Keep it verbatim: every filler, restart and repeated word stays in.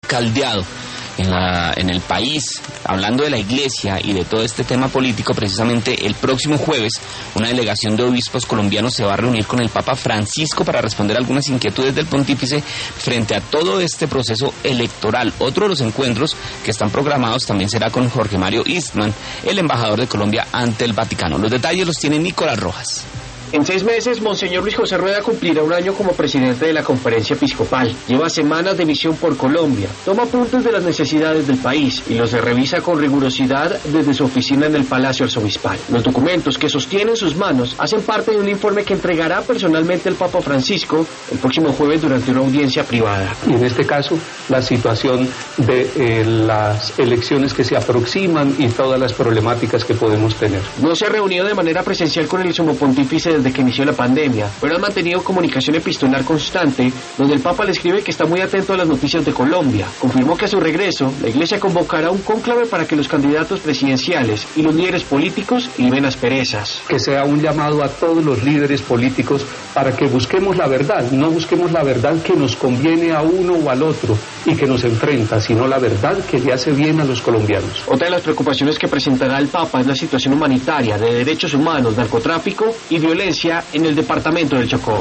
caldeado en, la, en el país, hablando de la iglesia y de todo este tema político. Precisamente el próximo jueves una delegación de obispos colombianos se va a reunir con el Papa Francisco para responder algunas inquietudes del pontífice frente a todo este proceso electoral. Otro de los encuentros que están programados también será con Jorge Mario Eastman, el embajador de Colombia ante el Vaticano. Los detalles los tiene Nicolás Rojas. En seis meses, Monseñor Luis José Rueda cumplirá un año como presidente de la Conferencia Episcopal. Lleva semanas de misión por Colombia, toma apuntes de las necesidades del país y los revisa con rigurosidad desde su oficina en el Palacio Arzobispal. Los documentos que sostiene en sus manos hacen parte de un informe que entregará personalmente el Papa Francisco el próximo jueves durante una audiencia privada. Y en este caso, la situación de eh, las elecciones que se aproximan y todas las problemáticas que podemos tener. No se ha reunido de manera presencial con el sumo pontífice desde que inició la pandemia, pero han mantenido comunicación epistolar constante, donde el Papa le escribe que está muy atento a las noticias de Colombia. Confirmó que a su regreso, la Iglesia convocará un cónclave para que los candidatos presidenciales y los líderes políticos liben asperezas. Que sea un llamado a todos los líderes políticos para que busquemos la verdad, no busquemos la verdad que nos conviene a uno o al otro y que nos enfrenta, sino la verdad que le hace bien a los colombianos. Otra de las preocupaciones que presentará el Papa es la situación humanitaria, de derechos humanos, narcotráfico y violencia en el departamento del Chocó.